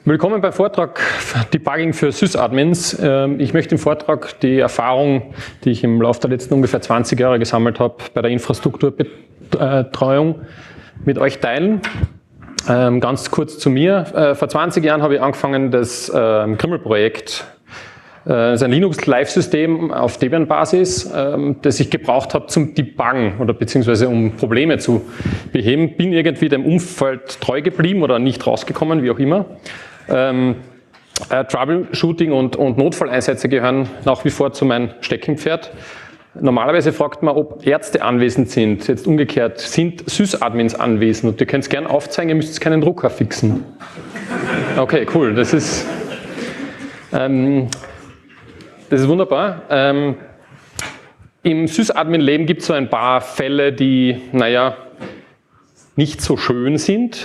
Willkommen beim Vortrag Debugging für Sysadmins. Ich möchte im Vortrag die Erfahrung, die ich im Laufe der letzten ungefähr 20 Jahre gesammelt habe, bei der Infrastrukturbetreuung mit euch teilen. Ganz kurz zu mir. Vor 20 Jahren habe ich angefangen, das Krimmel-Projekt. Das ist ein Linux-Live-System auf Debian-Basis, das ich gebraucht habe zum Debuggen oder beziehungsweise um Probleme zu beheben. Bin irgendwie dem Umfeld treu geblieben oder nicht rausgekommen, wie auch immer. Troubleshooting und Notfalleinsätze gehören nach wie vor zu meinem Steckenpferd. Normalerweise fragt man, ob Ärzte anwesend sind. Jetzt umgekehrt, sind Sysadmins anwesend? Und ihr könnt es gerne aufzeigen, ihr müsst jetzt keinen Drucker fixen. Okay, cool. Das ist wunderbar. Im Sysadmin-Leben gibt es so ein paar Fälle, die, naja, nicht so schön sind.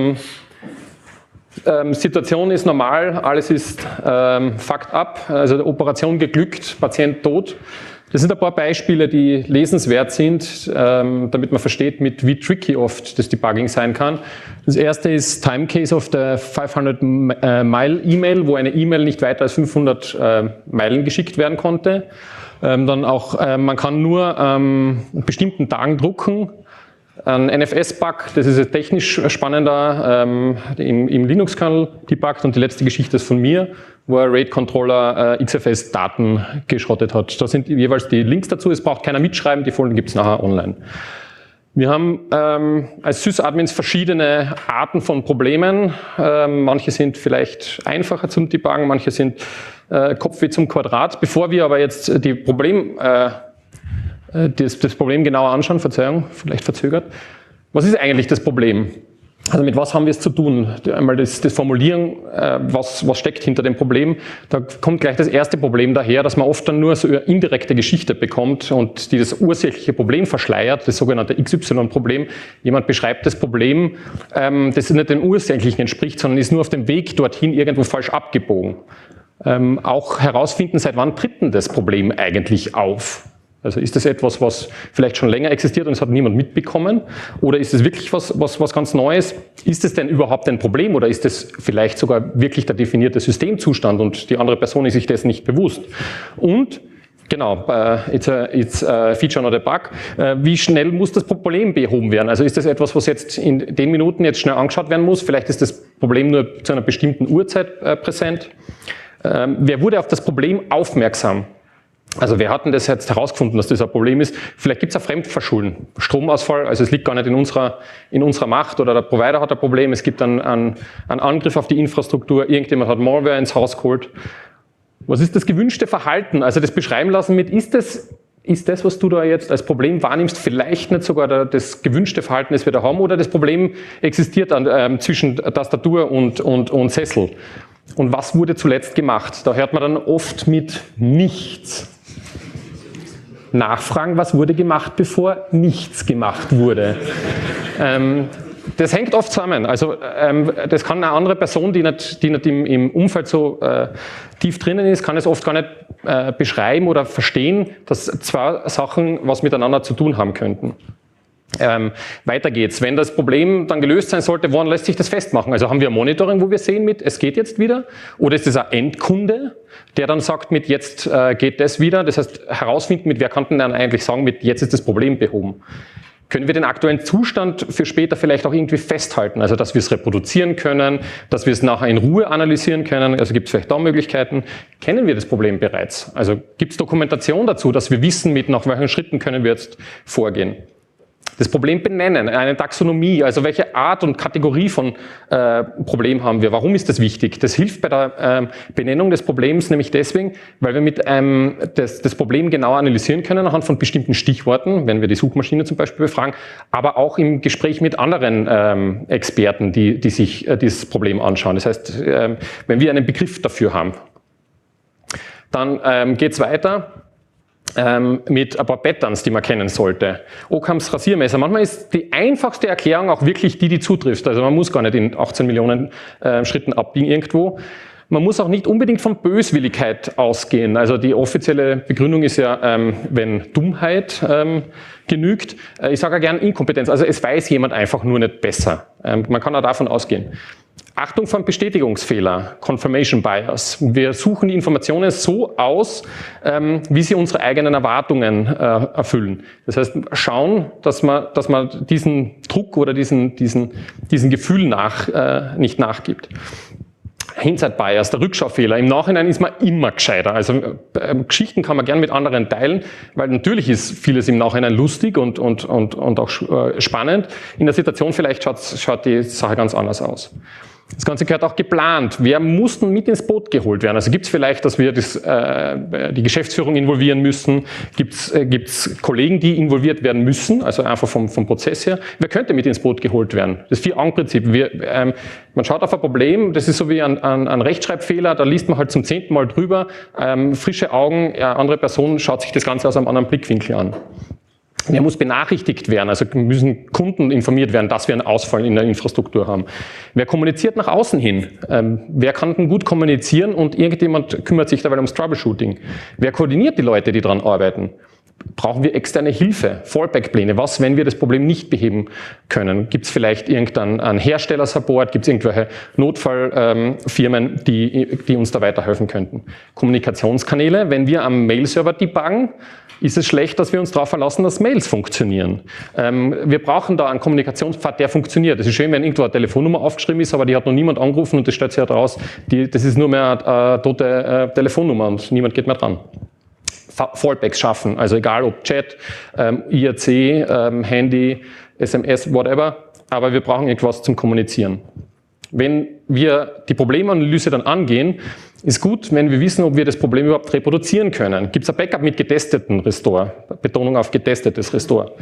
Situation ist normal, alles ist fucked up, also Operation geglückt, Patient tot. Das sind ein paar Beispiele, die lesenswert sind, damit man versteht, wie tricky oft das Debugging sein kann. Das erste ist Time Case of the 500-Mile-E-Mail, wo eine E-Mail nicht weiter als 500 Meilen geschickt werden konnte. Dann auch, man kann nur an bestimmten Tagen drucken. Ein NFS-Bug, das ist jetzt technisch spannender, im Linux-Kernel debuggt, und die letzte Geschichte ist von mir, wo ein RAID-Controller XFS-Daten geschrottet hat. Da sind jeweils die Links dazu, es braucht keiner mitschreiben, die Folien gibt es nachher online. Wir haben als Sysadmins verschiedene Arten von Problemen. Manche sind vielleicht einfacher zum Debuggen, manche sind Kopfweh zum Quadrat. Bevor wir aber jetzt das Problem genauer anschauen, Verzeihung, vielleicht verzögert. Was ist eigentlich das Problem? Also mit was haben wir es zu tun? Einmal das Formulieren, was steckt hinter dem Problem. Da kommt gleich das erste Problem daher, dass man oft dann nur so eine indirekte Geschichte bekommt und die das ursächliche Problem verschleiert, das sogenannte XY-Problem. Jemand beschreibt das Problem, das nicht dem ursächlichen entspricht, sondern ist nur auf dem Weg dorthin irgendwo falsch abgebogen. Auch herausfinden, seit wann tritt denn das Problem eigentlich auf? Also ist das etwas, was vielleicht schon länger existiert und es hat niemand mitbekommen? Oder ist es wirklich was ganz Neues? Ist es denn überhaupt ein Problem oder ist es vielleicht sogar wirklich der definierte Systemzustand und die andere Person ist sich dessen nicht bewusst? Und, genau, it's a feature not a bug. Wie schnell muss das Problem behoben werden? Also ist das etwas, was jetzt in den Minuten jetzt schnell angeschaut werden muss? Vielleicht ist das Problem nur zu einer bestimmten Uhrzeit präsent. Wer wurde auf das Problem aufmerksam? Also wer hat denn das jetzt herausgefunden, dass das ein Problem ist? Vielleicht gibt es ein Fremdverschulden, Stromausfall, also es liegt gar nicht in unserer Macht oder der Provider hat ein Problem, es gibt einen Angriff auf die Infrastruktur, irgendjemand hat Malware ins Haus geholt. Was ist das gewünschte Verhalten? Also das beschreiben lassen mit, ist das, was du da jetzt als Problem wahrnimmst, vielleicht nicht sogar das gewünschte Verhalten, das wir da haben, oder das Problem existiert zwischen Tastatur und Sessel? Und was wurde zuletzt gemacht? Da hört man dann oft mit nichts. Nachfragen, was wurde gemacht, bevor nichts gemacht wurde. Das hängt oft zusammen. Also das kann eine andere Person, die nicht im Umfeld so tief drinnen ist, kann es oft gar nicht beschreiben oder verstehen, dass zwei Sachen was miteinander zu tun haben könnten. Weiter geht's. Wenn das Problem dann gelöst sein sollte, woran lässt sich das festmachen? Also haben wir ein Monitoring, wo wir sehen mit, es geht jetzt wieder? Oder ist es ein Endkunde, der dann sagt mit, jetzt geht das wieder? Das heißt, herausfinden mit, wer kann denn dann eigentlich sagen mit, jetzt ist das Problem behoben? Können wir den aktuellen Zustand für später vielleicht auch irgendwie festhalten? Also, dass wir es reproduzieren können, dass wir es nachher in Ruhe analysieren können. Also gibt es vielleicht da Möglichkeiten. Kennen wir das Problem bereits? Also gibt es Dokumentation dazu, dass wir wissen, mit nach welchen Schritten können wir jetzt vorgehen? Das Problem benennen, eine Taxonomie, also welche Art und Kategorie von Problem haben wir, warum ist das wichtig? Das hilft bei der Benennung des Problems nämlich deswegen, weil wir mit das Problem genauer analysieren können anhand von bestimmten Stichworten, wenn wir die Suchmaschine zum Beispiel befragen, aber auch im Gespräch mit anderen Experten, die sich dieses Problem anschauen. Das heißt, wenn wir einen Begriff dafür haben. Dann geht's weiter. Mit ein paar Patterns, die man kennen sollte. Ockhams Rasiermesser. Manchmal ist die einfachste Erklärung auch wirklich die zutrifft. Also man muss gar nicht in 18 Millionen Schritten abbiegen irgendwo. Man muss auch nicht unbedingt von Böswilligkeit ausgehen. Also die offizielle Begründung ist ja, wenn Dummheit genügt. Ich sage ja gern Inkompetenz. Also es weiß jemand einfach nur nicht besser. Man kann auch davon ausgehen. Achtung vom Bestätigungsfehler, Confirmation Bias. Wir suchen die Informationen so aus, wie sie unsere eigenen Erwartungen erfüllen. Das heißt, schauen, dass man diesen Druck oder diesen Gefühl nicht nachgibt. Hindsight Bias, der Rückschaufehler. Im Nachhinein ist man immer gescheiter. Also Geschichten kann man gern mit anderen teilen, weil natürlich ist vieles im Nachhinein lustig und auch spannend. In der Situation vielleicht schaut die Sache ganz anders aus. Das Ganze gehört auch geplant. Wer muss denn mit ins Boot geholt werden? Also gibt es vielleicht, dass wir die Geschäftsführung involvieren müssen? Gibt es Kollegen, die involviert werden müssen? Also einfach vom Prozess her. Wer könnte mit ins Boot geholt werden? Das 4-Augen-Prinzip. Man schaut auf ein Problem, das ist so wie ein Rechtschreibfehler, da liest man halt zum 10. Mal drüber. Frische Augen, eine andere Person schaut sich das Ganze aus einem anderen Blickwinkel an. Wer muss benachrichtigt werden? Also müssen Kunden informiert werden, dass wir einen Ausfall in der Infrastruktur haben. Wer kommuniziert nach außen hin? Wer kann denn gut kommunizieren und irgendjemand kümmert sich dabei ums Troubleshooting? Wer koordiniert die Leute, die daran arbeiten? Brauchen wir externe Hilfe, Fallback-Pläne? Was, wenn wir das Problem nicht beheben können? Gibt es vielleicht irgendeinen Herstellersupport? Gibt es irgendwelche Notfallfirmen, die uns da weiterhelfen könnten? Kommunikationskanäle, wenn wir am Mail-Server debuggen, ist es schlecht, dass wir uns darauf verlassen, dass Mails funktionieren. Wir brauchen da einen Kommunikationspfad, der funktioniert. Es ist schön, wenn irgendwo eine Telefonnummer aufgeschrieben ist, aber die hat noch niemand angerufen und das stellt sich halt raus, das ist nur mehr eine tote Telefonnummer und niemand geht mehr dran. Fallbacks schaffen, also egal ob Chat, IRC, Handy, SMS, whatever, aber wir brauchen irgendwas zum Kommunizieren. Wenn wir die Problemanalyse dann angehen, ist gut, wenn wir wissen, ob wir das Problem überhaupt reproduzieren können. Gibt es ein Backup mit getesteten Restore? Betonung auf getestetes Restore.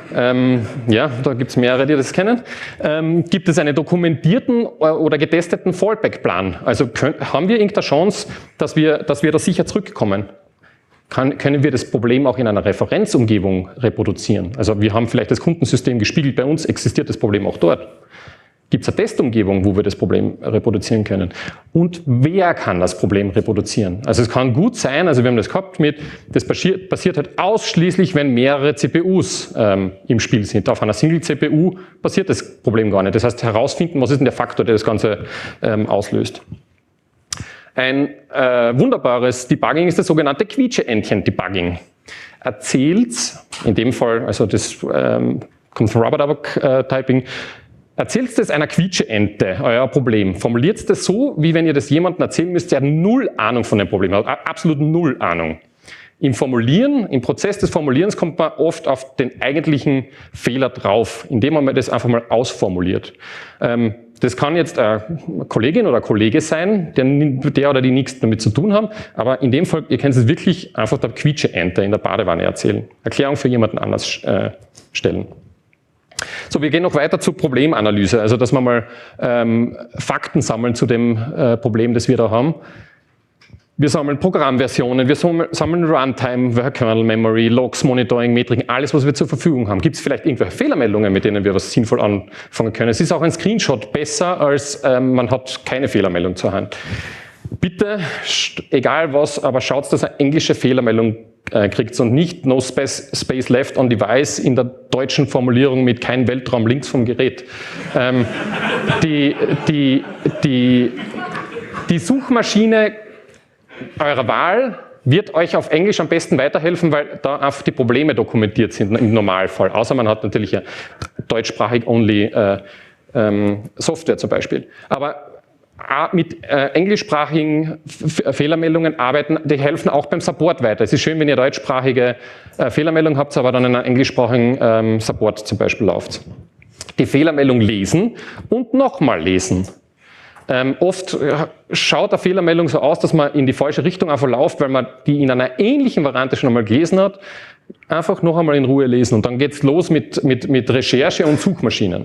Ja, da gibt es mehrere, die das kennen. Gibt es einen dokumentierten oder getesteten Fallback-Plan? Also haben wir irgendeine Chance, dass wir da sicher zurückkommen? Können wir das Problem auch in einer Referenzumgebung reproduzieren? Also wir haben vielleicht das Kundensystem gespiegelt, bei uns existiert das Problem auch dort. Gibt es eine Testumgebung, wo wir das Problem reproduzieren können? Und wer kann das Problem reproduzieren? Also es kann gut sein, also wir haben das gehabt das passiert halt ausschließlich, wenn mehrere CPUs im Spiel sind. Auf einer Single-CPU passiert das Problem gar nicht. Das heißt, herausfinden, was ist denn der Faktor, der das Ganze auslöst. Ein wunderbares Debugging ist das sogenannte Quietsche-Entchen-Debugging. Erzählt, in dem Fall, also das kommt von Rubber-Duck-Typing, erzählt es einer Quietsche-Ente, euer Problem. Formuliert es so, wie wenn ihr das jemandem erzählen müsst, der null Ahnung von dem Problem hat, absolut null Ahnung. Im Prozess des Formulierens kommt man oft auf den eigentlichen Fehler drauf, indem man das einfach mal ausformuliert. Das kann jetzt eine Kollegin oder Kollege sein, der oder die nichts damit zu tun haben, aber in dem Fall, ihr könnt es wirklich einfach der Quietsche-Ente in der Badewanne erzählen. Erklärung für jemanden anders stellen. So, wir gehen noch weiter zur Problemanalyse, also dass wir mal Fakten sammeln zu dem Problem, das wir da haben. Wir sammeln Programmversionen, wir sammeln Runtime, Kernel Memory, Logs, Monitoring, Metriken, alles, was wir zur Verfügung haben. Gibt es vielleicht irgendwelche Fehlermeldungen, mit denen wir was sinnvoll anfangen können? Es ist auch ein Screenshot besser, als man hat keine Fehlermeldung zur Hand. Bitte, egal was, aber schaut, dass eine englische Fehlermeldung kriegt und nicht no space left on device in der deutschen Formulierung mit kein Weltraum links vom Gerät. Die Suchmaschine eurer Wahl wird euch auf Englisch am besten weiterhelfen, weil da einfach die Probleme dokumentiert sind im Normalfall. Außer man hat natürlich eine deutschsprachig only Software zum Beispiel. Aber mit englischsprachigen Fehlermeldungen arbeiten, die helfen auch beim Support weiter. Es ist schön, wenn ihr deutschsprachige Fehlermeldungen habt, aber dann in einem englischsprachigen Support zum Beispiel läuft. Die Fehlermeldung lesen und nochmal lesen. Oft schaut eine Fehlermeldung so aus, dass man in die falsche Richtung einfach läuft, weil man die in einer ähnlichen Variante schon einmal gelesen hat. Einfach noch einmal in Ruhe lesen und dann geht's los mit Recherche und Suchmaschinen.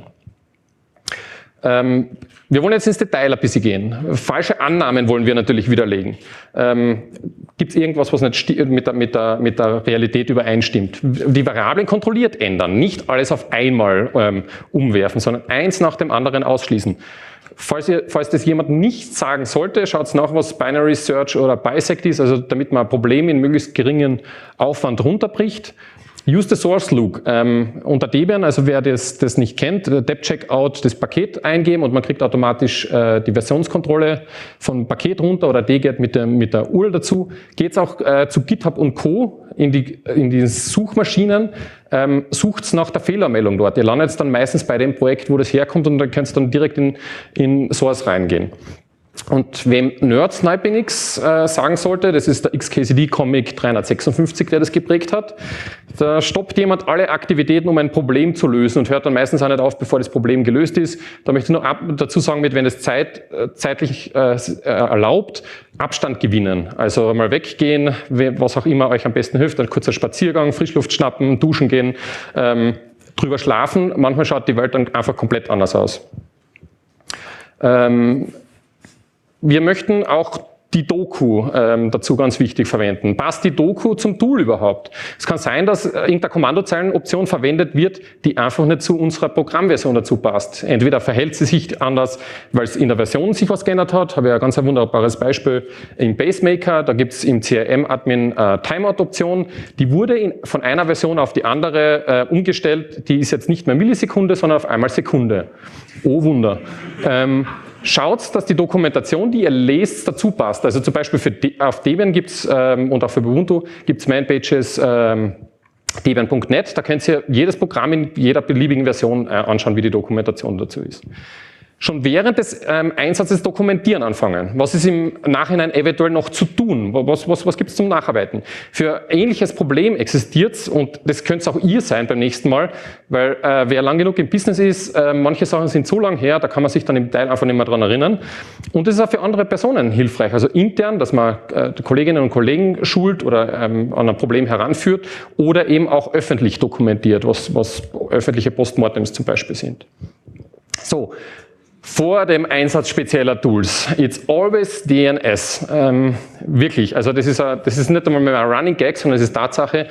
Wir wollen jetzt ins Detail ein bisschen gehen. Falsche Annahmen wollen wir natürlich widerlegen. Gibt es irgendwas, was nicht mit der Realität übereinstimmt? Die Variablen kontrolliert ändern, nicht alles auf einmal umwerfen, sondern eins nach dem anderen ausschließen. Falls das jemand nicht sagen sollte, schaut nach, was Binary Search oder Bisect ist, also damit man ein Problem in möglichst geringen Aufwand runterbricht. Use the source loop. Unter Debian, also wer das nicht kennt, dept-checkout das Paket eingeben und man kriegt automatisch die Versionskontrolle von Paket runter oder dget mit der URL dazu. Geht's auch zu GitHub und Co. in die Suchmaschinen, sucht's nach der Fehlermeldung dort. Ihr landet dann meistens bei dem Projekt, wo das herkommt und dann könnt ihr dann direkt in Source reingehen. Und wem Nerd-Sniping-X sagen sollte, das ist der XKCD-Comic 356, der das geprägt hat. Da stoppt jemand alle Aktivitäten, um ein Problem zu lösen und hört dann meistens auch nicht auf, bevor das Problem gelöst ist. Da möchte ich nur dazu sagen, wenn es zeitlich erlaubt, Abstand gewinnen. Also mal weggehen, was auch immer euch am besten hilft. Ein kurzer Spaziergang, Frischluft schnappen, duschen gehen, drüber schlafen. Manchmal schaut die Welt dann einfach komplett anders aus. Wir möchten auch die Doku dazu ganz wichtig verwenden. Passt die Doku zum Tool überhaupt? Es kann sein, dass irgendeine Kommandozeilenoption verwendet wird, die einfach nicht zu unserer Programmversion dazu passt. Entweder verhält sie sich anders, weil es in der Version sich was geändert hat. Habe ich ein ganz wunderbares Beispiel im Pacemaker. Da gibt es im CRM-Admin Timeout-Option. Die wurde von einer Version auf die andere umgestellt. Die ist jetzt nicht mehr Millisekunde, sondern auf einmal Sekunde. Oh Wunder. Schaut, dass die Dokumentation, die ihr lest, dazu passt. Also zum Beispiel auf Debian gibt's und auch für Ubuntu gibt's Manpages debian.net. Da könnt ihr jedes Programm in jeder beliebigen Version anschauen, wie die Dokumentation dazu ist. Schon während des Einsatzes dokumentieren anfangen. Was ist im Nachhinein eventuell noch zu tun? Was gibt es zum Nacharbeiten? Für ähnliches Problem existiert es und das könnte es auch ihr sein beim nächsten Mal, weil wer lang genug im Business ist, manche Sachen sind so lang her, da kann man sich dann im Detail einfach nicht mehr dran erinnern. Und das ist auch für andere Personen hilfreich. Also intern, dass man Kolleginnen und Kollegen schult oder an ein Problem heranführt oder eben auch öffentlich dokumentiert, was öffentliche Postmortems zum Beispiel sind. So. Vor dem Einsatz spezieller Tools. It's always DNS. Wirklich. Also das ist nicht einmal mehr ein Running Gag, sondern es ist Tatsache.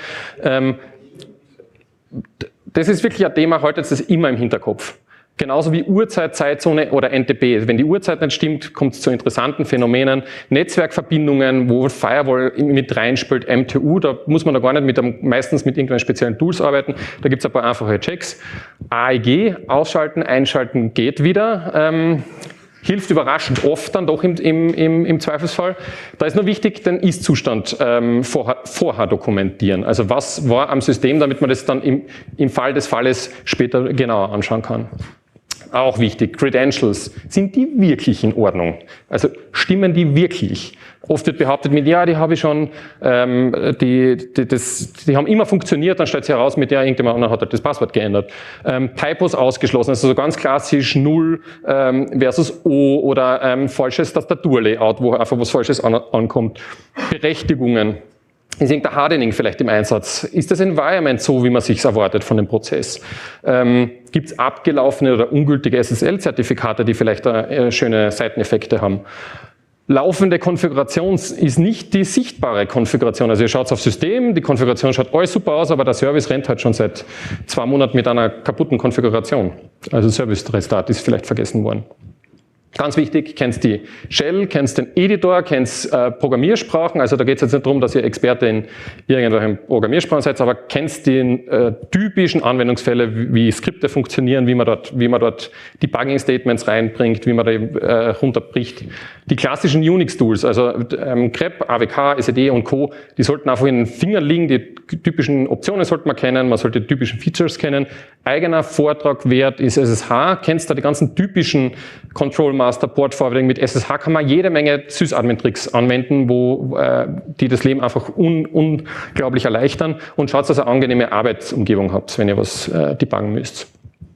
Das ist wirklich ein Thema, haltet das immer im Hinterkopf. Genauso wie Uhrzeit, Zeitzone oder NTP. Wenn die Uhrzeit nicht stimmt, kommt es zu interessanten Phänomenen. Netzwerkverbindungen, wo Firewall mit reinspielt, MTU, da muss man da gar nicht meistens mit irgendwelchen speziellen Tools arbeiten. Da gibt es ein paar einfache Checks. AEG, ausschalten, einschalten geht wieder. Hilft überraschend oft dann doch im Zweifelsfall. Da ist nur wichtig, den Ist-Zustand vorher dokumentieren. Also was war am System, damit man das dann im Fall des Falles später genauer anschauen kann. Auch wichtig, Credentials. Sind die wirklich in Ordnung? Also stimmen die wirklich? Oft wird behauptet mit, ja, die habe ich schon, die haben immer funktioniert, dann stellt sich heraus, mit der irgendjemand anderer hat halt das Passwort geändert. Typos ausgeschlossen, also so ganz klassisch 0 versus O oder falsches Tastaturlayout, wo einfach was Falsches ankommt. Berechtigungen. Ist irgendein Hardening vielleicht im Einsatz? Ist das Environment so, wie man es sich erwartet von dem Prozess? Gibt es abgelaufene oder ungültige SSL-Zertifikate, die vielleicht schöne Seiteneffekte haben? Laufende Konfiguration ist nicht die sichtbare Konfiguration. Also ihr schaut aufs System, die Konfiguration schaut alles super aus, aber der Service rennt halt schon seit 2 Monaten mit einer kaputten Konfiguration. Also Service-Restart ist vielleicht vergessen worden. Ganz wichtig, kennst die Shell, kennst den Editor, kennst Programmiersprachen. Also da geht es jetzt nicht darum, dass ihr Experte in irgendwelchen Programmiersprachen seid, aber kennst die typischen Anwendungsfälle, wie Skripte funktionieren, wie man dort Debugging-Statements reinbringt, wie man da runterbricht. Die klassischen Unix-Tools, also grep, AWK, SED und Co., die sollten einfach in den Fingern liegen. Die typischen Optionen sollte man kennen, man sollte die typischen Features kennen. Eigener Vortrag wert ist SSH. Kennst du die ganzen typischen Control Master Port Forwarding? Mit SSH kann man jede Menge Sysadmin-Tricks anwenden, die das Leben einfach unglaublich erleichtern, und schaut, dass ihr eine angenehme Arbeitsumgebung habt, wenn ihr was debuggen müsst.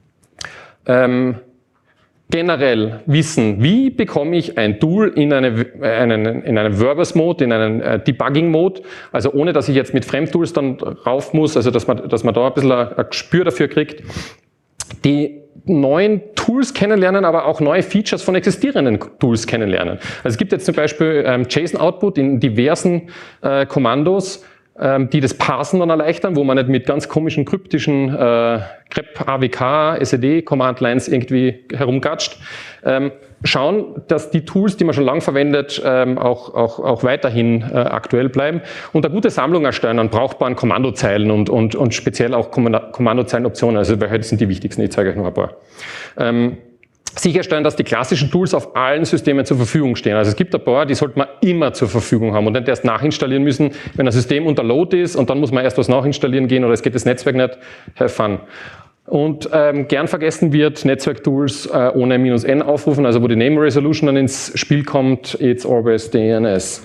Generell wissen, wie bekomme ich ein Tool in einen Verbose-Mode, in einen Debugging-Mode, also ohne, dass ich jetzt mit Fremdtools dann rauf muss, also dass man da ein bisschen ein Gespür dafür kriegt. Die neuen Tools kennenlernen, aber auch neue Features von existierenden Tools kennenlernen. Also es gibt jetzt zum Beispiel JSON-Output in diversen Kommandos, die das Parsen dann erleichtern, wo man nicht mit ganz komischen kryptischen grep, AWK, SED, Command Lines irgendwie herumgatscht. Schauen, dass die Tools, die man schon lange verwendet, auch weiterhin aktuell bleiben und eine gute Sammlung erstellen an brauchbaren Kommandozeilen und speziell auch Kommandozeilenoptionen. Also welche sind die wichtigsten? Ich zeige euch noch ein paar. Sicherstellen, dass die klassischen Tools auf allen Systemen zur Verfügung stehen. Also es gibt ein paar, die sollte man immer zur Verfügung haben und nicht erst nachinstallieren müssen, wenn ein System unter Load ist und dann muss man erst was nachinstallieren gehen oder es geht das Netzwerk nicht. Have fun. Und gern vergessen wird, Netzwerktools ohne -n aufrufen, also wo die Name Resolution dann ins Spiel kommt, it's always DNS.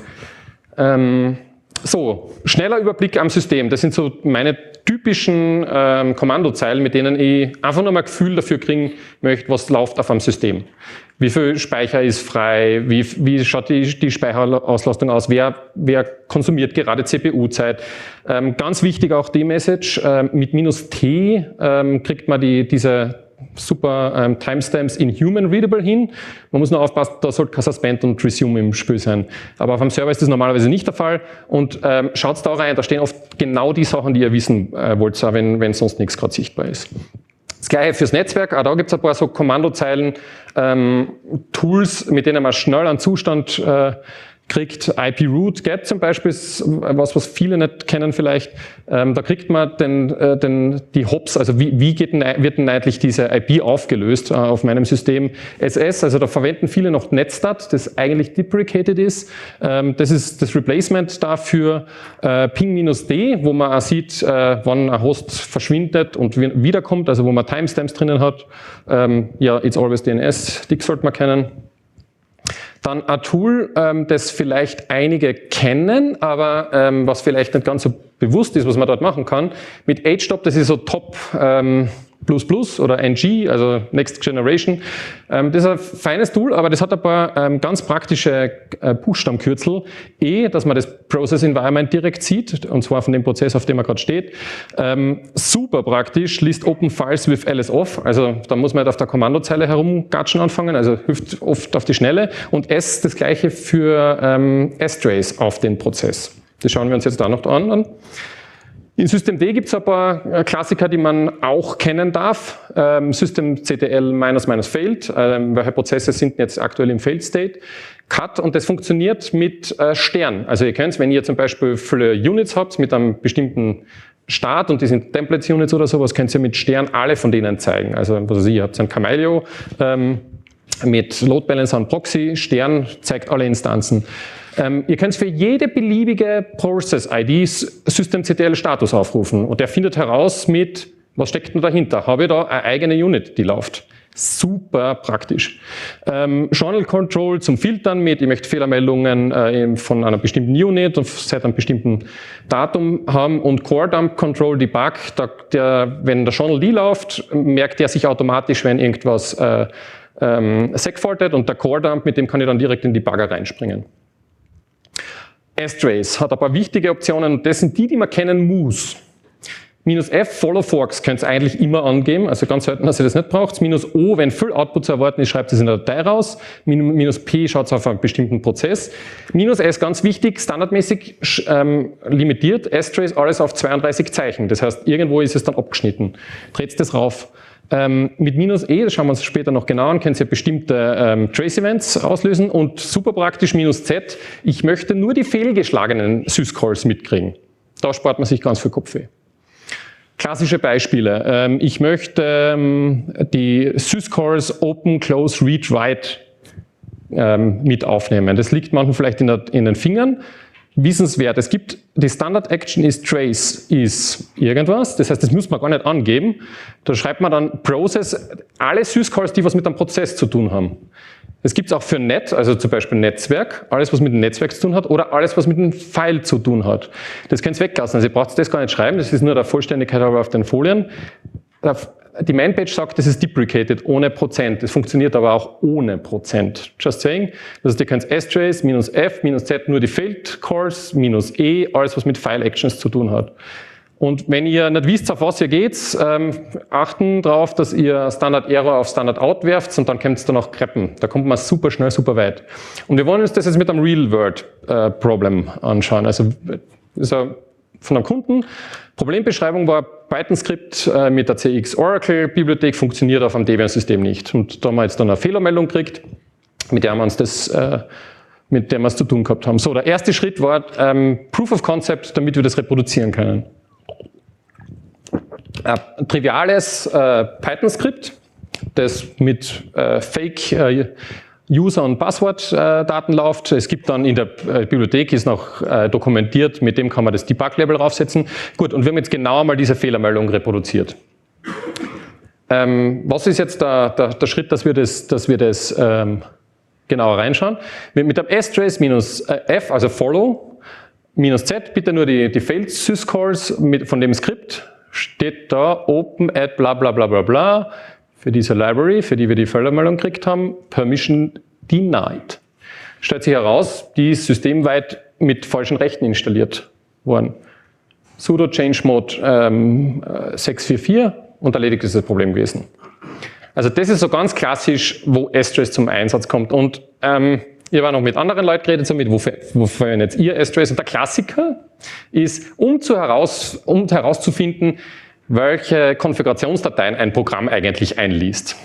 So, schneller Überblick am System. Das sind so meine typischen Kommandozeilen, mit denen ich einfach nur mal ein Gefühl dafür kriegen möchte, was läuft auf einem System. Wie viel Speicher ist frei? Wie schaut die Speicherauslastung aus? Wer konsumiert gerade CPU-Zeit? Ganz wichtig auch die Message, mit -t kriegt man diese super Timestamps in Human Readable hin. Man muss nur aufpassen, da sollte kein Suspend und Resume im Spiel sein. Aber auf einem Server ist das normalerweise nicht der Fall. Und schaut da rein, da stehen oft genau die Sachen, die ihr wissen wollt, auch wenn sonst nichts gerade sichtbar ist. Das Gleiche fürs Netzwerk, auch da gibt es ein paar so Kommandozeilen, Tools, mit denen man schnell einen Zustand kriegt. IP-Root Get zum Beispiel ist was viele nicht kennen vielleicht. Da kriegt man die Hops, also wie wird denn eigentlich diese IP aufgelöst auf meinem System. SS, also da verwenden viele noch Netstat, das eigentlich deprecated ist. Das ist das Replacement dafür. Ping-D, wo man auch sieht, wann ein Host verschwindet und wiederkommt, also wo man Timestamps drinnen hat. Ja, it's always DNS, die sollte man kennen. Dann ein Tool, das vielleicht einige kennen, aber was vielleicht nicht ganz so bewusst ist, was man dort machen kann. Mit HTOP, das ist so Top oder NG, also Next Generation. Das ist ein feines Tool, aber das hat ein paar ganz praktische Buchstabenkürzel. Dass man das Process Environment direkt sieht, und zwar von dem Prozess, auf dem man gerade steht. Super praktisch, List Open Files with LSOff, also da muss man nicht auf der Kommandozeile herumgatschen anfangen, also hilft oft auf die Schnelle. Und S, das gleiche für S-Trace auf den Prozess. Das schauen wir uns jetzt da noch an. In Systemd gibt es ein paar Klassiker, die man auch kennen darf. Systemctl -failed, welche Prozesse sind jetzt aktuell im Failed State. Cut, und das funktioniert mit Stern. Also ihr kennt es, wenn ihr zum Beispiel viele Units habt mit einem bestimmten Start und die sind Templates-Units oder sowas, könnt ihr mit Stern alle von denen zeigen. Also was weiß ich, ihr habt ein Camelio mit Load Balancer und Proxy, Stern zeigt alle Instanzen. Ihr könnt für jede beliebige Process-ID Systemctl-Status aufrufen und der findet heraus mit, was steckt denn dahinter? Habe ich da eine eigene Unit, die läuft? Super praktisch. Journal Control zum Filtern mit, ich möchte Fehlermeldungen von einer bestimmten Unit und seit einem bestimmten Datum haben, und Core Dump Control Debug, wenn der Journal D läuft, merkt er sich automatisch, wenn irgendwas segfaultet, und der Core Dump, mit dem kann ich dann direkt in die Debugger reinspringen. S-Trace hat ein paar wichtige Optionen, und das sind die man kennen muss. -F, Follow Forks, könnt ihr eigentlich immer angeben, also ganz selten, dass ihr das nicht braucht. -O, wenn viel Output zu erwarten ist, schreibt es in der Datei raus. -P, schaut auf einen bestimmten Prozess. -S, ganz wichtig, standardmäßig limitiert S-Trace alles auf 32 Zeichen. Das heißt, irgendwo ist es dann abgeschnitten. Dreht das rauf. Mit -E, das schauen wir uns später noch genau an, könnt ihr bestimmte Trace-Events auslösen, und super praktisch -Z, ich möchte nur die fehlgeschlagenen Syscalls mitkriegen. Da spart man sich ganz viel Kopfweh. Klassische Beispiele. Ich möchte die Syscalls Open, Close, Read, Write mit aufnehmen. Das liegt manchmal vielleicht in den Fingern. Wissenswert, es gibt, die Standard Action ist Trace ist irgendwas, das heißt, das muss man gar nicht angeben. Da schreibt man dann Process, alle Syscalls, die was mit einem Prozess zu tun haben. Es gibt es auch für Net, also zum Beispiel Netzwerk, alles was mit dem Netzwerk zu tun hat, oder alles was mit dem File zu tun hat. Das könnt ihr weglassen, also ihr braucht das gar nicht schreiben, das ist nur der Vollständigkeit halber auf den Folien. Die Mainpage sagt, das ist deprecated, ohne Prozent. Das funktioniert aber auch ohne Prozent. Just saying. Das heißt, ihr könnt S-Trace, -F, -Z, nur die Failed Calls, -E, alles was mit File Actions zu tun hat. Und wenn ihr nicht wisst, auf was ihr geht, achten darauf, dass ihr Standard Error auf Standard Out werft, und dann könnt ihr noch kreppen. Da kommt man super schnell, super weit. Und wir wollen uns das jetzt mit einem Real World Problem anschauen. Also, von einem Kunden. Problembeschreibung war Python-Skript mit der CX-Oracle-Bibliothek funktioniert auf einem Debian-System nicht. Und da haben wir jetzt dann eine Fehlermeldung gekriegt, mit der wir es zu tun gehabt haben. So, der erste Schritt war Proof of Concept, damit wir das reproduzieren können. Ein triviales Python-Skript, das mit Fake User- und Passwortdaten läuft. Es gibt dann in der Bibliothek, ist noch dokumentiert, mit dem kann man das Debug-Label draufsetzen. Gut, und wir haben jetzt genau einmal diese Fehlermeldung reproduziert. Was ist jetzt der Schritt, dass wir das genauer reinschauen? Mit dem strace -f, also follow, -z, bitte nur die failed syscalls von dem Skript, steht da open at bla bla bla bla bla, für diese Library, für die wir die Fehlermeldung gekriegt haben, permission denied. Stellt sich heraus, die ist systemweit mit falschen Rechten installiert worden. Sudo change mode 644 und erledigt ist das Problem gewesen. Also das ist so ganz klassisch, wo strace zum Einsatz kommt. Und ich habe noch mit anderen Leuten geredet, so mit, wo verwendet ihr strace? Und der Klassiker ist, um herauszufinden, welche Konfigurationsdateien ein Programm eigentlich einliest.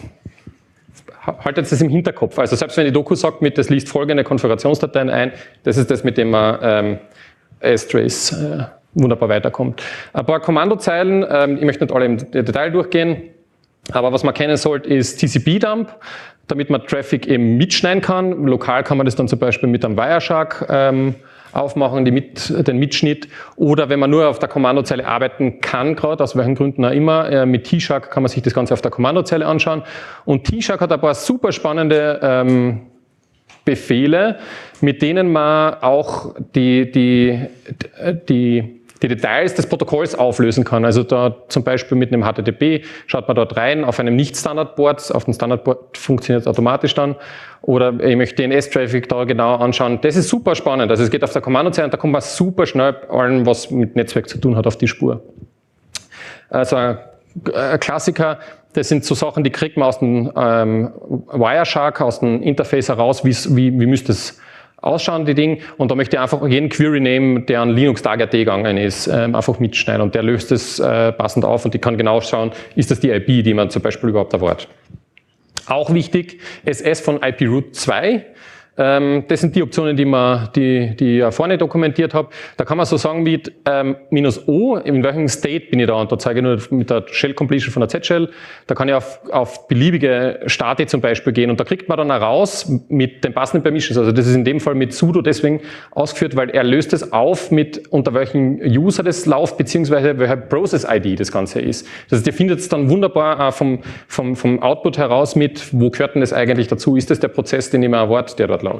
Haltet das im Hinterkopf. Also selbst wenn die Doku sagt, das liest folgende Konfigurationsdateien ein, das ist das, mit dem man strace wunderbar weiterkommt. Ein paar Kommandozeilen, ich möchte nicht alle im Detail durchgehen, aber was man kennen sollte, ist TCP-Dump, damit man Traffic eben mitschneiden kann. Lokal kann man das dann zum Beispiel mit einem Wireshark aufmachen, den Mitschnitt. Oder wenn man nur auf der Kommandozeile arbeiten kann, gerade aus welchen Gründen auch immer, mit T-Shark kann man sich das Ganze auf der Kommandozeile anschauen. Und T-Shark hat ein paar super spannende Befehle, mit denen man auch die Details des Protokolls auflösen kann. Also da zum Beispiel mit einem HTTP schaut man dort rein auf einem Nicht-Standardboard. Auf dem Standardboard funktioniert es automatisch dann. Oder ich möchte DNS-Traffic da genau anschauen. Das ist super spannend. Also es geht auf der Kommandozeile und da kommt man super schnell allem, was mit Netzwerk zu tun hat, auf die Spur. Also ein Klassiker, das sind so Sachen, die kriegt man aus dem Wireshark, aus dem Interface heraus, wie müsste es ausschauen, die Dinge. Und da möchte ich einfach jeden Query nehmen, der an Linux-Target gegangen ist, einfach mitschneiden. Und der löst es passend auf und ich kann genau schauen, ist das die IP, die man zum Beispiel überhaupt erwartet. Auch wichtig, SS von IP-Root 2. Das sind die Optionen, die ich vorne dokumentiert habe. Da kann man so sagen mit -O, in welchem State bin ich da? Und da zeige ich nur mit der Shell Completion von der Z-Shell. Da kann ich auf beliebige Stati zum Beispiel gehen und da kriegt man dann heraus mit den passenden Permissions. Also das ist in dem Fall mit sudo deswegen ausgeführt, weil er löst es auf unter welchen User das läuft, beziehungsweise welcher Process-ID das Ganze ist. Das heißt, ihr findet es dann wunderbar vom Output heraus mit, wo gehört denn das eigentlich dazu? Ist das der Prozess, den ich mir erwarte, der dort lauscht?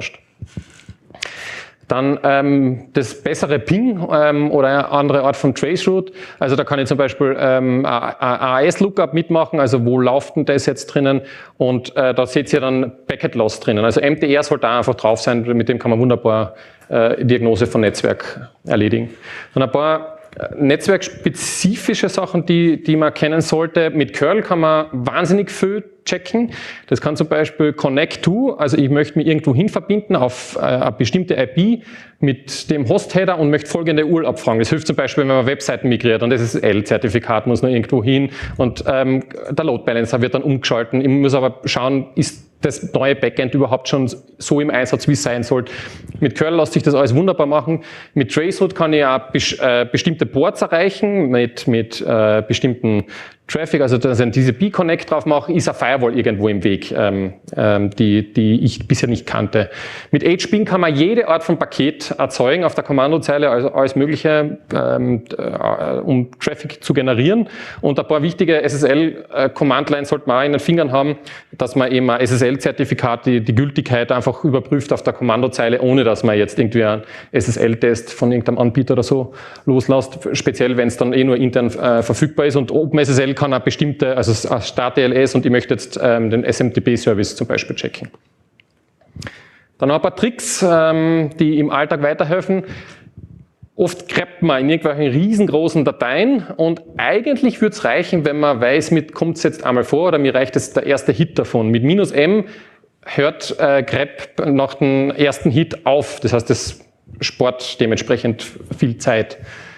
Dann das bessere Ping oder eine andere Art von Traceroute. Also da kann ich zum Beispiel AES-Lookup mitmachen, also wo läuft denn das jetzt drinnen? Und da seht ihr dann Packet-Loss drinnen. Also MTR sollte da einfach drauf sein, mit dem kann man wunderbar Diagnose von Netzwerk erledigen. Dann ein paar netzwerkspezifische Sachen, die man kennen sollte. Mit curl kann man wahnsinnig viel checken. Das kann zum Beispiel Connect to, also ich möchte mich irgendwo hin verbinden auf eine bestimmte IP mit dem Host-Header und möchte folgende URL abfragen. Das hilft zum Beispiel, wenn man Webseiten migriert und das SSL-Zertifikat muss noch irgendwo hin und der Load Balancer wird dann umgeschalten. Ich muss aber schauen, ist das neue Backend überhaupt schon so im Einsatz, wie es sein soll. Mit curl lässt sich das alles wunderbar machen. Mit Traceroute kann ich auch bestimmte Ports erreichen, mit bestimmten Traffic, also dass ich einen TCP-Connect drauf mache, ist eine Firewall irgendwo im Weg, die ich bisher nicht kannte. Mit HBing kann man jede Art von Paket erzeugen auf der Kommandozeile, also alles Mögliche, um Traffic zu generieren. Und ein paar wichtige SSL-Command-Lines sollte man auch in den Fingern haben, dass man eben ein SSL-Zertifikat, die Gültigkeit einfach überprüft auf der Kommandozeile, ohne dass man jetzt irgendwie einen SSL-Test von irgendeinem Anbieter oder so loslässt, speziell wenn es dann nur intern verfügbar ist. Und OpenSSL kann auch bestimmte, also Start-DLS und ich möchte jetzt den SMTP-Service zum Beispiel checken. Dann noch ein paar Tricks, die im Alltag weiterhelfen. Oft gräbt man in irgendwelchen riesengroßen Dateien und eigentlich würde es reichen, wenn man weiß, kommt es jetzt einmal vor oder mir reicht jetzt der erste Hit davon. Mit -M hört grep nach dem ersten Hit auf. Das heißt, das spart dementsprechend viel Zeit.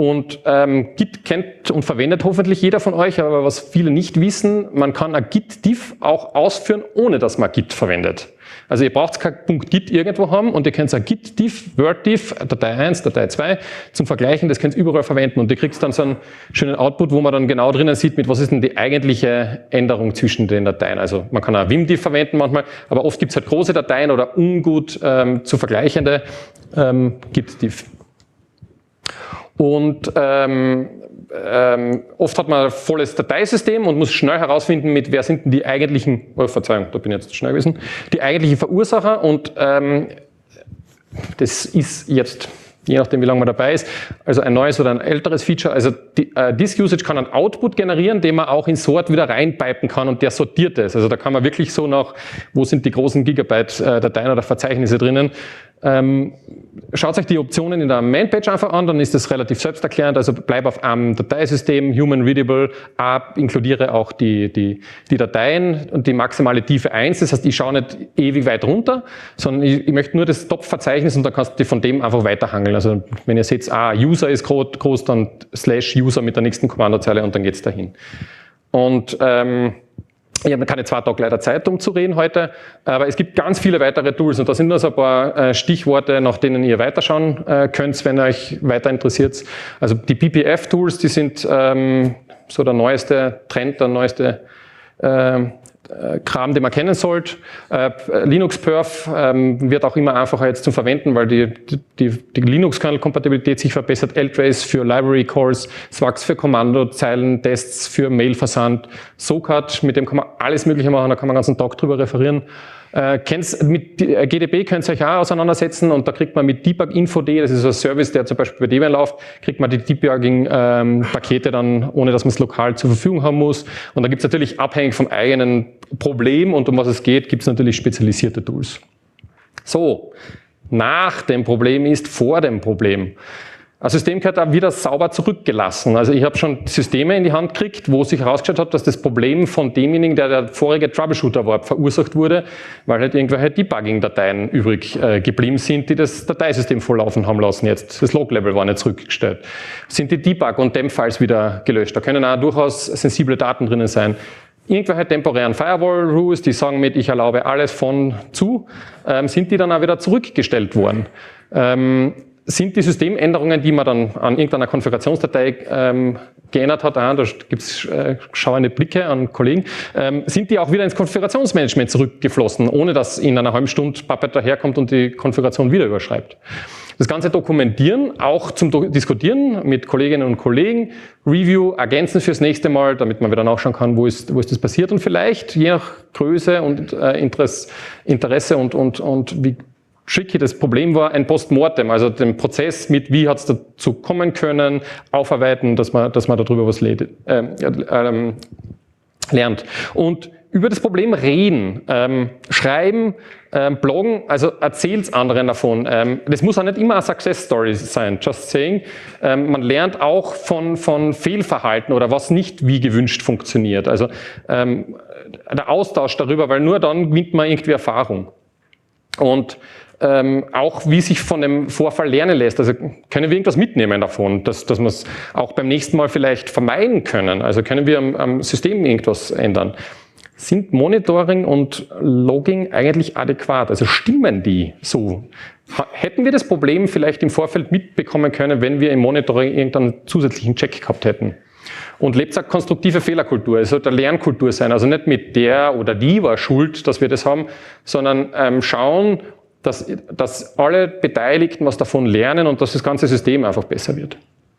Und Git kennt und verwendet hoffentlich jeder von euch, aber was viele nicht wissen, man kann ein Git-Diff auch ausführen, ohne dass man Git verwendet. Also ihr braucht kein .git irgendwo haben und ihr könnt ein Git-Diff, Word-Diff, Datei 1, Datei 2 zum Vergleichen, das könnt ihr überall verwenden und ihr kriegt dann so einen schönen Output, wo man dann genau drinnen sieht, mit was ist denn die eigentliche Änderung zwischen den Dateien. Also man kann auch Vim-Diff verwenden manchmal, aber oft gibt es halt große Dateien oder ungut zu vergleichende Git-Diff. Und oft hat man ein volles Dateisystem und muss schnell herausfinden, mit wer sind denn die eigentlichen, Verzeihung, da bin ich jetzt schnell gewesen, die eigentlichen Verursacher und das ist jetzt, je nachdem wie lange man dabei ist, also ein neues oder ein älteres Feature, also Disk-Usage kann einen Output generieren, den man auch in Sort wieder reinpipen kann und der sortiert ist. Also da kann man wirklich so nach, wo sind die großen Gigabyte-Dateien oder Verzeichnisse drinnen, schaut euch die Optionen in der Main-Page einfach an, dann ist das relativ selbsterklärend, also bleib auf einem Dateisystem, Human Readable, inkludiere auch die Dateien und die maximale Tiefe 1, das heißt, ich schaue nicht ewig weit runter, sondern ich möchte nur das Top-Verzeichnis und dann kannst du von dem einfach weiterhangeln. Also wenn ihr seht, User ist groß, dann /User mit der nächsten Kommandozeile und dann geht's dahin. Und ich habe keine 2 Tage leider Zeit, um zu reden heute, aber es gibt ganz viele weitere Tools und da sind nur so ein paar Stichworte, nach denen ihr weiterschauen könnt, wenn ihr euch weiter interessiert. Also die PPF-Tools, die sind so der neueste Trend, der neueste Kram, den man kennen sollte. Linux-Perf wird auch immer einfacher jetzt zum Verwenden, weil die Linux-Kernel-Kompatibilität sich verbessert. LTrace für Library-Calls, Swax für Kommandozeilen, Tests für Mail-Versand, Socat, mit dem kann man alles Mögliche machen, da kann man den ganzen Tag drüber referieren. Mit GDB könnt ihr euch auch auseinandersetzen und da kriegt man mit Debug-Info.d, das ist so ein Service, der zum Beispiel bei Debian läuft, kriegt man die Debugging-Pakete dann, ohne dass man es lokal zur Verfügung haben muss. Und da gibt es natürlich abhängig vom eigenen Problem und um was es geht, gibt es natürlich spezialisierte Tools. So, nach dem Problem ist vor dem Problem. Ein System gehört auch wieder sauber zurückgelassen. Also ich habe schon Systeme in die Hand gekriegt, wo sich herausgestellt hat, dass das Problem von demjenigen, der vorige Troubleshooter war, verursacht wurde, weil halt irgendwelche Debugging-Dateien übrig geblieben sind, die das Dateisystem volllaufen haben lassen. Jetzt das Log-Level war nicht zurückgestellt. Sind die Debug- und Temp-Files wieder gelöscht? Da können auch durchaus sensible Daten drinnen sein. Irgendwelche temporären Firewall-Rules, die sagen mit, ich erlaube alles von zu, sind die dann auch wieder zurückgestellt worden. Sind die Systemänderungen, die man dann an irgendeiner Konfigurationsdatei geändert hat, da gibt es schauende Blicke an Kollegen, sind die auch wieder ins Konfigurationsmanagement zurückgeflossen, ohne dass in einer halben Stunde Puppet daherkommt und die Konfiguration wieder überschreibt. Das Ganze dokumentieren, auch zum Diskutieren mit Kolleginnen und Kollegen, Review, ergänzen fürs nächste Mal, damit man wieder nachschauen kann, wo ist das passiert und vielleicht, je nach Größe und Interesse und wie tricky das Problem war, ein Postmortem, also den Prozess mit, wie hat es dazu kommen können, aufarbeiten, dass man darüber was lernt. Und über das Problem reden, schreiben, bloggen, also erzählt's anderen davon. Das muss auch nicht immer eine Success Story sein, just saying. Man lernt auch von Fehlverhalten oder was nicht wie gewünscht funktioniert. Also der Austausch darüber, weil nur dann gewinnt man irgendwie Erfahrung. Und auch wie sich von dem Vorfall lernen lässt. Also können wir irgendwas mitnehmen davon, dass wir es auch beim nächsten Mal vielleicht vermeiden können. Also können wir am System irgendwas ändern. Sind Monitoring und Logging eigentlich adäquat? Also stimmen die so? Hätten wir das Problem vielleicht im Vorfeld mitbekommen können, wenn wir im Monitoring irgendeinen zusätzlichen Check gehabt hätten? Und lebt eine konstruktive Fehlerkultur. Es sollte eine Lernkultur sein. Also nicht mit der oder die war schuld, dass wir das haben, sondern schauen, dass alle Beteiligten was davon lernen und dass das ganze System einfach besser wird.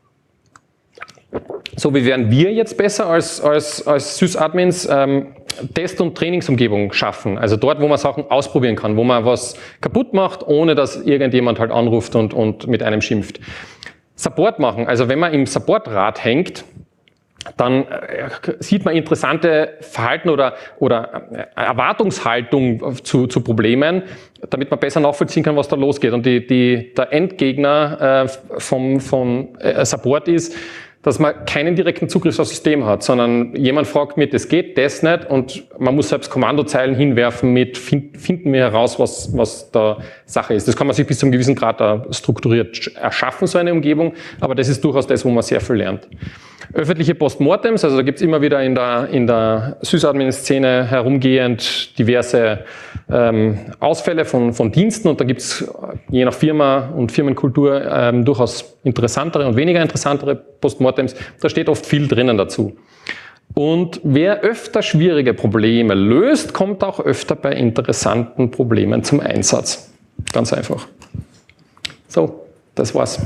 So, wie werden wir jetzt besser als Sys-Admins Test- und Trainingsumgebung schaffen? Also dort, wo man Sachen ausprobieren kann, wo man was kaputt macht, ohne dass irgendjemand halt anruft und mit einem schimpft. Support machen, also wenn man im Supportrad hängt, dann sieht man interessante Verhalten oder Erwartungshaltung zu Problemen, damit man besser nachvollziehen kann, was da losgeht. Und der Endgegner vom Support ist, dass man keinen direkten Zugriff aufs System hat, sondern jemand fragt mit, das geht, das nicht, und man muss selbst Kommandozeilen hinwerfen mit, finden wir heraus, was da Sache ist. Das kann man sich bis zu einem gewissen Grad da strukturiert erschaffen, so eine Umgebung, aber das ist durchaus das, wo man sehr viel lernt. Öffentliche Postmortems, also da gibt es immer wieder in der Sysadmin-Szene herumgehend diverse Ausfälle von Diensten, und da gibt es je nach Firma und Firmenkultur durchaus interessantere und weniger interessantere Postmortems. Da steht oft viel drinnen dazu. Und wer öfter schwierige Probleme löst, kommt auch öfter bei interessanten Problemen zum Einsatz. Ganz einfach. So, das war's.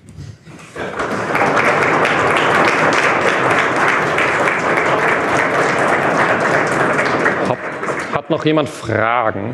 Hat noch jemand Fragen?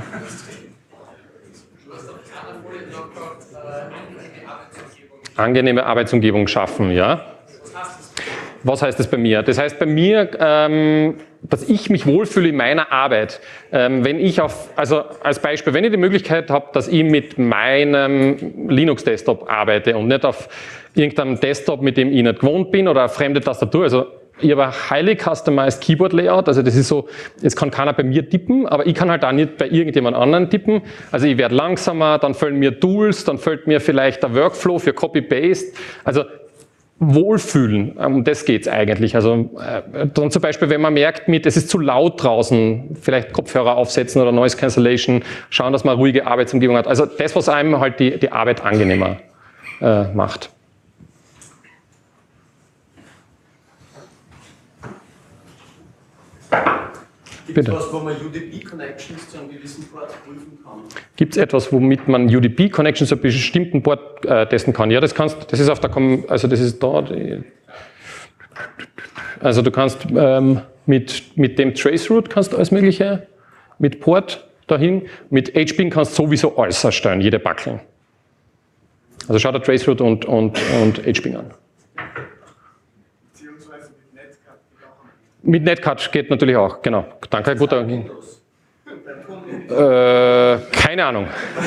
Angenehme Arbeitsumgebung schaffen, ja? Was heißt das bei mir? Das heißt bei mir, dass ich mich wohlfühle in meiner Arbeit. Wenn ich also als Beispiel, wenn ich die Möglichkeit habe, dass ich mit meinem Linux-Desktop arbeite und nicht auf irgendeinem Desktop, mit dem ich nicht gewohnt bin, oder eine fremde Tastatur, also ich habe ein highly customized Keyboard Layout, also das ist so, es kann keiner bei mir tippen, aber ich kann halt auch nicht bei irgendjemand anderen tippen. Also ich werde langsamer, dann fehlen mir Tools, dann fehlt mir vielleicht der Workflow für Copy-Paste. Also wohlfühlen, um das geht's eigentlich. Also dann zum Beispiel, wenn man merkt, es ist zu laut draußen, vielleicht Kopfhörer aufsetzen oder Noise Cancellation, schauen, dass man eine ruhige Arbeitsumgebung hat. Also das, was einem halt die Arbeit angenehmer macht. Gibt es was, wo man UDP-Connections zu einem gewissen Port prüfen kann? Gibt es etwas, womit man UDP-Connections zu einem bestimmten Port testen kann? Ja, das ist auf der, also das ist da. Also du kannst mit dem Traceroute kannst du alles Mögliche, mit Port dahin, mit HBing kannst du sowieso alles erstellen, jede Backeln. Also schau dir Traceroute und HBing an. Mit Netcat geht natürlich auch, genau. Danke, guter. Keine Ahnung.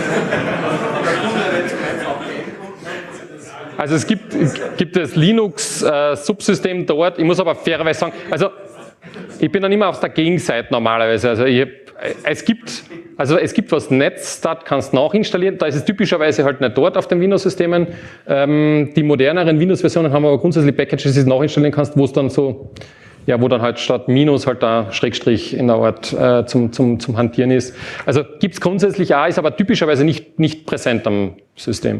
Also es gibt das Linux-Subsystem dort. Ich muss aber fairerweise sagen, also ich bin dann immer auf der Gegenseite normalerweise. Also es gibt was Netstat, kannst du nachinstallieren. Da ist es typischerweise halt nicht dort auf den Windows-Systemen. Die moderneren Windows-Versionen haben aber grundsätzlich Packages, die du nachinstallieren kannst, wo es dann so, ja, wo dann halt statt Minus halt da Schrägstrich in der Art zum Hantieren ist. Also gibt es grundsätzlich auch, ist aber typischerweise nicht präsent am System.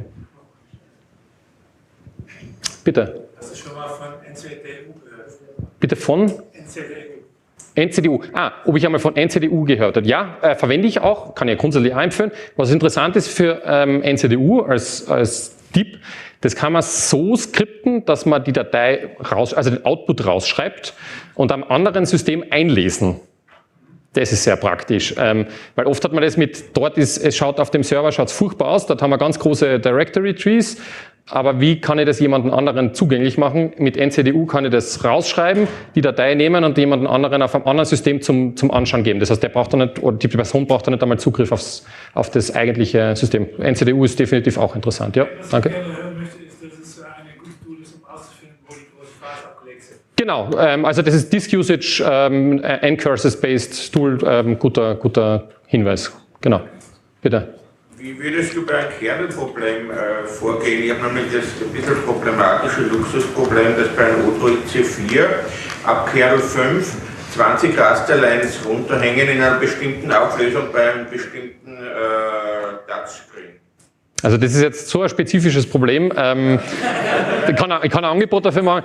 Bitte. Hast du schon mal von NCDU gehört? Bitte von? NCDU. Ob ich einmal von NCDU gehört habe. Ja, verwende ich auch, kann ich grundsätzlich auch empfehlen. Was interessant ist für NCDU als Tipp, das kann man so skripten, dass man die Datei also den Output rausschreibt und am anderen System einlesen. Das ist sehr praktisch, weil oft hat man das es schaut auf dem Server furchtbar aus, dort haben wir ganz große Directory Trees, aber wie kann ich das jemandem anderen zugänglich machen? Mit NCDU kann ich das rausschreiben, die Datei nehmen und jemanden anderen auf einem anderen System zum Anschauen geben. Das heißt, der braucht dann nicht, oder die Person braucht dann nicht einmal Zugriff auf das eigentliche System. NCDU ist definitiv auch interessant, ja, danke. Was ich gerne hören möchte, ist, dass es eine gute Tool ist, um auszufinden, wo die großen Files abgelegt sind. Genau, also das ist Disk Usage, Ncurses-based Tool, guter Hinweis. Genau, bitte. Wie würdest du bei einem Kernelproblem vorgehen? Ich habe nämlich das ein bisschen problematische Luxusproblem, dass bei einem Auto C4 ab Kernel 5 20 Rasterlines runterhängen in einer bestimmten Auflösung bei einem bestimmten Touchscreen. Also das ist jetzt so ein spezifisches Problem. Ich kann ein Angebot dafür machen.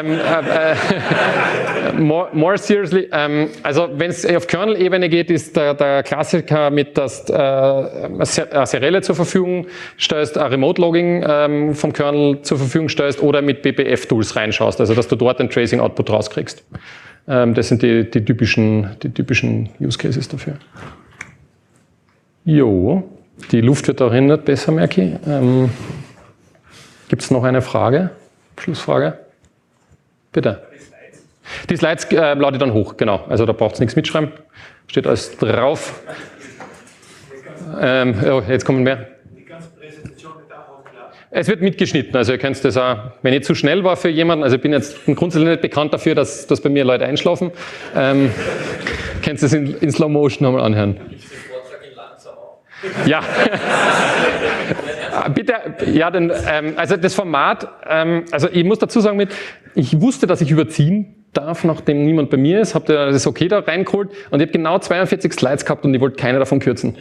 More seriously, also wenn es auf Kernel-Ebene geht, ist der Klassiker mit, dass eine Serielle zur Verfügung stellst, ein Remote-Logging vom Kernel zur Verfügung stellst oder mit BPF-Tools reinschaust, also dass du dort den Tracing-Output rauskriegst. Das sind die typischen Use Cases dafür. Jo. Die Luft wird darin nicht besser, merke ich. Gibt es noch eine Frage? Schlussfrage? Bitte. Die Slides lade ich dann hoch, genau. Also da braucht es nichts mitschreiben. Steht alles drauf. Jetzt kommen mehr. Die ganze Präsentation wird auch Es wird mitgeschnitten, also ihr könnt das auch, wenn ich zu schnell war für jemanden, also ich bin jetzt grundsätzlich nicht bekannt dafür, dass bei mir Leute einschlafen, könnt ihr es in Slow Motion nochmal anhören. Ich den Vortrag in langsam auch. Ja. Bitte, ja, denn, also das Format, also ich muss dazu sagen, ich wusste, dass ich überziehen darf, nachdem niemand bei mir ist, habe das okay da reingeholt und ich habe genau 42 Slides gehabt und ich wollte keine davon kürzen.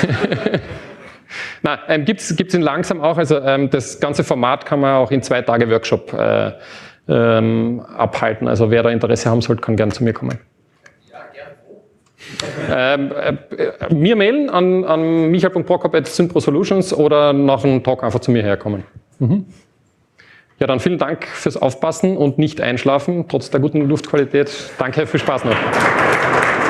Na, gibt's in langsam auch, also das ganze Format kann man auch in 2 Tage Workshop abhalten, also wer da Interesse haben sollte, kann gerne zu mir kommen. Mir mailen an michael.prokop@synprosolutions oder nach dem Talk einfach zu mir herkommen. Ja, dann vielen Dank fürs Aufpassen und nicht einschlafen, trotz der guten Luftqualität. Danke, viel Spaß noch.